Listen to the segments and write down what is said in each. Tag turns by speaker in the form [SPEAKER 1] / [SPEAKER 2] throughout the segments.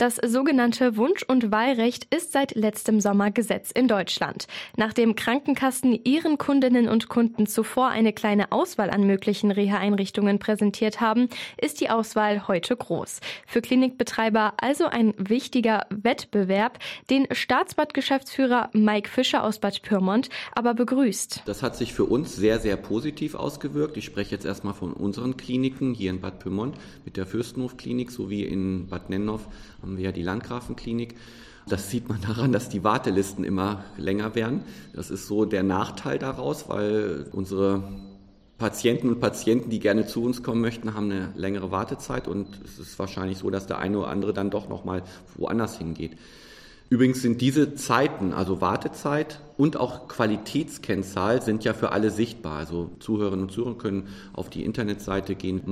[SPEAKER 1] Das sogenannte Wunsch- und Wahlrecht ist seit letztem Sommer Gesetz in Deutschland. Nachdem Krankenkassen ihren Kundinnen und Kunden zuvor eine kleine Auswahl an möglichen Reha-Einrichtungen präsentiert haben, ist die Auswahl heute groß. Für Klinikbetreiber also ein wichtiger Wettbewerb, den Staatsbad-Geschäftsführer Mike Fischer aus Bad Pyrmont aber begrüßt.
[SPEAKER 2] Das hat sich für uns sehr, sehr positiv ausgewirkt. Ich spreche jetzt erstmal von unseren Kliniken hier in Bad Pyrmont mit der Fürstenhof-Klinik sowie in Bad Nennhoff haben wir ja die Landgrafenklinik. Das sieht man daran, dass die Wartelisten immer länger werden. Das ist so der Nachteil daraus, weil unsere Patienten und Patienten, die gerne zu uns kommen möchten, haben eine längere Wartezeit und es ist wahrscheinlich so, dass der eine oder andere dann doch nochmal woanders hingeht. Übrigens sind diese Zeiten, also Wartezeit und auch Qualitätskennzahl, sind ja für alle sichtbar. Also Zuhörerinnen und Zuhörer können auf die Internetseite gehen,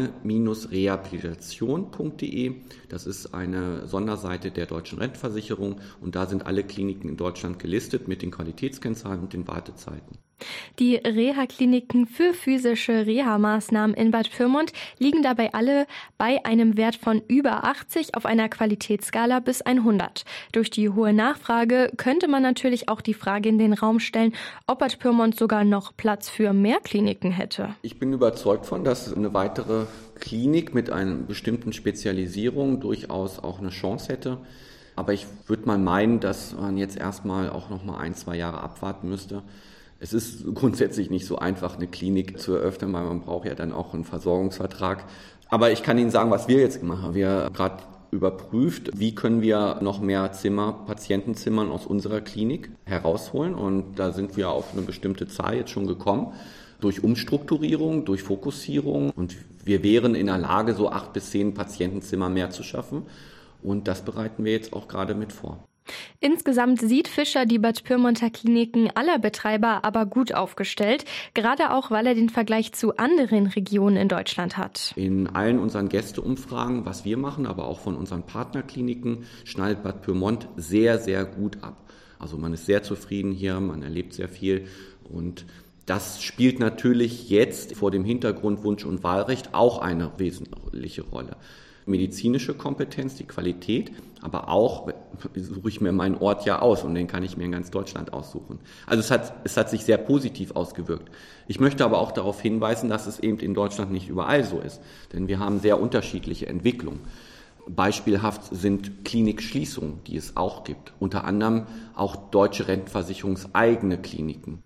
[SPEAKER 2] meine-rehabilitation.de. Das ist eine Sonderseite der Deutschen Rentenversicherung und da sind alle Kliniken in Deutschland gelistet mit den Qualitätskennzahlen und den Wartezeiten.
[SPEAKER 1] Die Reha-Kliniken für physische Reha-Maßnahmen in Bad Pyrmont liegen dabei alle bei einem Wert von über 80 auf einer Qualitätsskala bis 100. Durch die hohe Nachfrage könnte man natürlich auch die Frage in den Raum stellen, ob Bad Pyrmont sogar noch Platz für mehr Kliniken hätte.
[SPEAKER 2] Ich bin überzeugt von, dass eine weitere Klinik mit einer bestimmten Spezialisierung durchaus auch eine Chance hätte. Aber ich würde mal meinen, dass man jetzt erstmal auch noch mal 1-2 Jahre abwarten müsste. Es ist grundsätzlich nicht so einfach, eine Klinik zu eröffnen, weil man braucht ja dann auch einen Versorgungsvertrag. Aber ich kann Ihnen sagen, was wir jetzt gemacht haben. Wir haben gerade überprüft, wie können wir noch mehr Patientenzimmern aus unserer Klinik herausholen. Und da sind wir auf eine bestimmte Zahl jetzt schon gekommen. Durch Umstrukturierung, durch Fokussierung. Und wir wären in der Lage, so 8 bis 10 Patientenzimmer mehr zu schaffen. Und das bereiten wir jetzt auch gerade mit vor.
[SPEAKER 1] Insgesamt sieht Fischer die Bad Pyrmonter Kliniken aller Betreiber aber gut aufgestellt, gerade auch, weil er den Vergleich zu anderen Regionen in Deutschland hat.
[SPEAKER 2] In allen unseren Gästeumfragen, was wir machen, aber auch von unseren Partnerkliniken, schneidet Bad Pyrmont sehr, sehr gut ab. Also man ist sehr zufrieden hier, man erlebt sehr viel und das spielt natürlich jetzt vor dem Hintergrund Wunsch- und Wahlrecht auch eine wesentliche Rolle. Medizinische Kompetenz, die Qualität, aber auch suche ich mir meinen Ort ja aus und den kann ich mir in ganz Deutschland aussuchen. Also es hat sich sehr positiv ausgewirkt. Ich möchte aber auch darauf hinweisen, dass es eben in Deutschland nicht überall so ist, denn wir haben sehr unterschiedliche Entwicklungen. Beispielhaft sind Klinikschließungen, die es auch gibt, unter anderem auch deutsche Rentenversicherungseigene Kliniken.